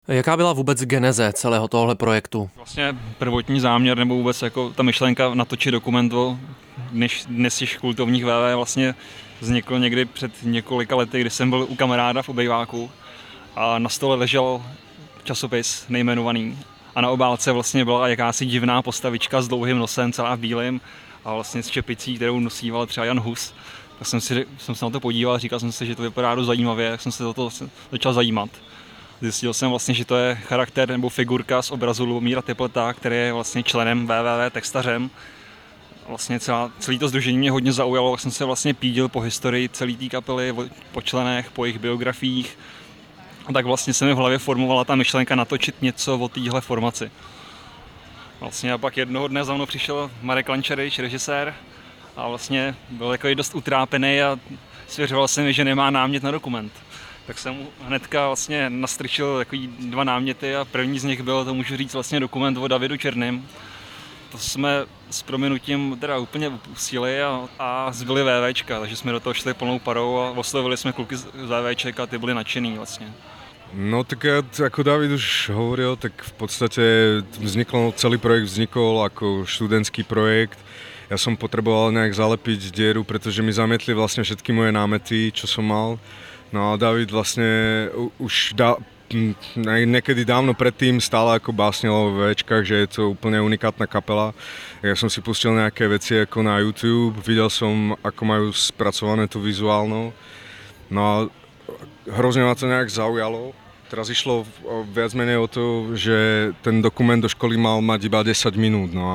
Jaká byla vůbec geneze celého tohohle projektu? Vlastně prvotní záměr nebo vůbec jako ta myšlenka natočit dokument o dnes již kultovních VV vlastně vznikl někdy před několika lety, kdy jsem byl u kamaráda v obejváku a na stole ležel časopis nejmenovaný a na obálce vlastně byla jakási divná postavička s dlouhým nosem, celá v bílém a vlastně s čepicí, kterou nosíval třeba Jan Hus. Tak jsem se na to podíval a říkal jsem si, že to vypadá dost zajímavě, tak jsem se za to začal zajímat. Zjistil jsem vlastně, že to je charakter nebo figurka z obrazu Lubomíra Typlta, který je vlastně členem www textařem. Vlastně celé to sdružení mě hodně zaujalo, jsem se vlastně pídil po historii celé té kapely, po členech, po jejich biografiích. A tak vlastně se mi v hlavě formovala ta myšlenka natočit něco o téhle formaci. Vlastně a pak jednoho dne za mnou přišel Marek Lančarič, režisér, a vlastně byl takový dost utrápený a svěřoval se mi, že nemá námět na dokument. Tak jsem mu hnedka vlastně nastrčil takový 2 náměty a první z nich byl, to můžu říct, vlastně dokument o Davidu Černým. To jsme s prominutím teda úplně upustili a zbyli VVčka, takže jsme do toho šli plnou parou a oslovili jsme kluky z VVček a ty byli nadšený vlastně. No tak ako David už hovoril, tak v podstate celý projekt vznikol ako študentský projekt. Ja som potreboval nejak zalepiť dieru, pretože mi zamietli vlastne všetky moje námety, čo som mal. No a David vlastne už niekedy dávno predtým stále ako básnil o VVčkách, že je to úplne unikátna kapela. Ja som si pustil nejaké veci ako na YouTube, videl som, ako majú spracované to vizuálno. No a hrozne ma to nejak zaujalo. Teraz išlo viac menej o to, že ten dokument do školy mal mať iba 10 minút. No a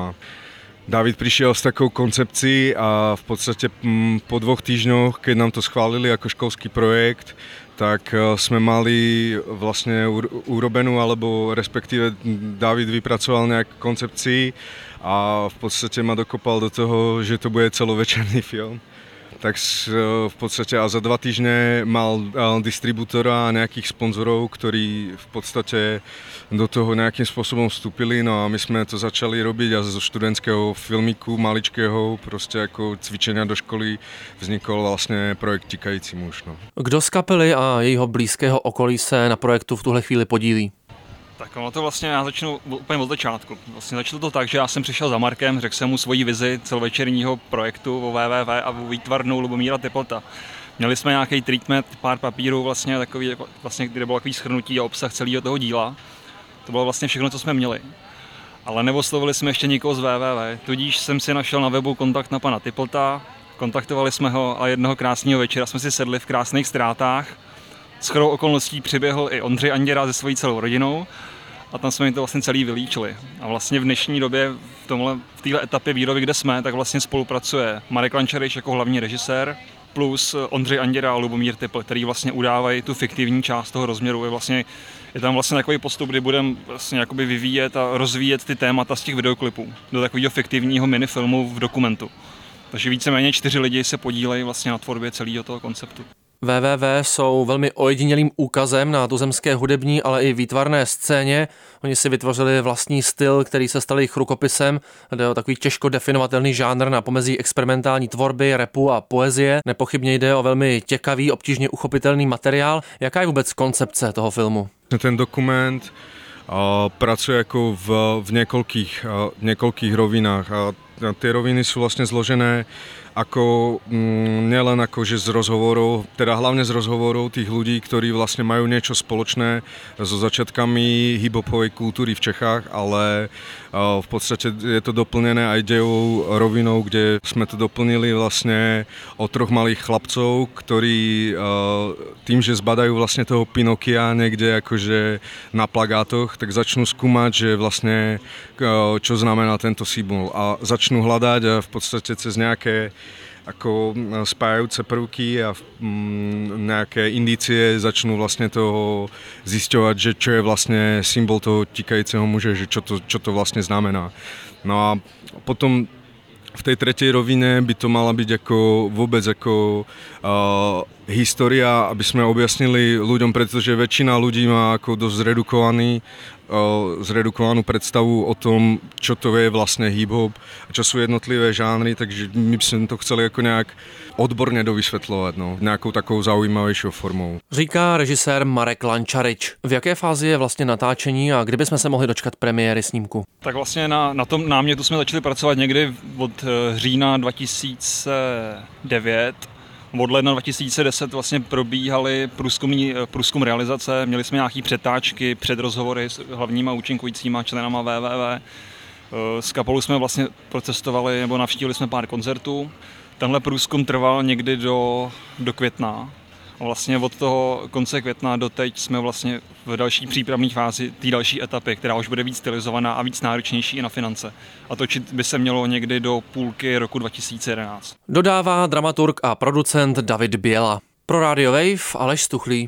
David prišiel s takou koncepcií a v podstate po 2 týždňoch, keď nám to schválili ako školský projekt, tak sme mali vlastne urobenú, alebo respektíve David vypracoval nejak koncepcii a v podstate ma dokopal do toho, že to bude celovečerný film. Tak v podstate a za 2 týždne mal distribútora a nejakých sponzorov, ktorí v podstate do toho nejakým spôsobom vstúpili, no a my sme to začali robiť a zo študentského filmiku maličkého, proste ako cvičenia do školy vznikol vlastne projekt Tikající muž. No. Kdo z kapely a jejího blízkého okolí se na projektu v tuhle chvíli podílí? Tak ono to vlastně, já začnu úplně od začátku. Vlastně začalo to tak, že já jsem přišel za Markem, řekl jsem mu svoji vizi celovečerního projektu o www a o výtvarnou Lubomíra Typlta. Měli jsme nějaký treatment, pár papírů, vlastně, takový, vlastně, kde bylo takový shrnutí a obsah celého toho díla. To bylo vlastně všechno, co jsme měli. Ale neoslovili jsme ještě nikoho z www, tudíž jsem si našel na webu kontakt na pana Typlta, kontaktovali jsme ho a jednoho krásného večera jsme si sedli v krásných Ztrátách. Shodou okolností přiběhl i Ondřej Anděra se svojí celou rodinou a tam jsme jim to vlastně celý vylíčili. A vlastně v dnešní době v téhle etapě výroby, kde jsme, tak vlastně spolupracuje Marek Lančarič jako hlavní režisér plus Ondřej Anděra a Lubomír Typl, který vlastně udávají tu fiktivní část toho rozměru. Je tam vlastně takový postup, kdy budeme vlastně jakoby vyvíjet a rozvíjet ty témata z těch videoklipů do takového fiktivního minifilmu v dokumentu. Takže víceméně 4 lidi se podílejí vlastně na tvorbě celého toho konceptu. www jsou velmi ojedinělým úkazem na tuzemské hudební, ale i výtvarné scéně. Oni si vytvořili vlastní styl, který se stal jejich rukopisem. Jde o takový těžko definovatelný žánr na pomezí experimentální tvorby, rapu a poezie. Nepochybně jde o velmi těkavý, obtížně uchopitelný materiál. Jaká je vůbec koncepce toho filmu? Ten dokument pracuje jako v niekoľkých rovinách a tie roviny sú vlastne zložené ako nielen akože z rozhovorov, teda hlavne z rozhovorov tých ľudí, ktorí vlastne majú niečo spoločné so začiatkami hip-hopovej kultúry v Čechách, ale v podstate je to doplnené aj dejovou rovinou, kde sme to doplnili vlastne o 3 malých chlapcov, ktorí tým, že zbadajú vlastne toho Pinokia niekde akože na plagátoch, tak začnú skúmať, že vlastne čo znamená tento symbol a začnú hľadať a v podstate cez nejaké ako spájajúce prvky a nejaké indície začnú vlastne toho zisťovať, že čo je vlastne symbol toho tikajíceho muže, že čo to vlastne znamená. No a potom v tej tretej rovine by to mala byť ako vôbec ako história, aby sme objasnili ľuďom, pretože väčšina ľudí má ako dosť zredukovanú predstavu o tom, čo to je vlastne hip-hop a čo sú jednotlivé žánry, takže my by sme to chceli ako nejak odborne dovysvetľovať, nejakou takou zaujímavejšou formou. Říká režisér Marek Lančarič. V jaké fázi je vlastně natáčení a kdy bychom se mohli dočkat premiéry snímku? Tak vlastně na tom námětu jsme začali pracovat někdy od října 2009. Od ledna 2010 vlastně probíhaly průzkum realizace, měli jsme nějaké přetáčky, předrozhovory s hlavníma účinkujícíma členama WWW. S kapelou jsme vlastně procestovali nebo navštívili jsme pár koncertů. Tenhle průzkum trval někdy do května. A vlastně od toho konce května do teď jsme vlastně v další přípravné fázi té další etapy, která už bude víc stylizovaná a víc náročnější i na finance. A točit by se mělo někdy do půlky roku 2011. Dodává dramaturg a producent David Běla. Pro Radio Wave Aleš Stuchlý.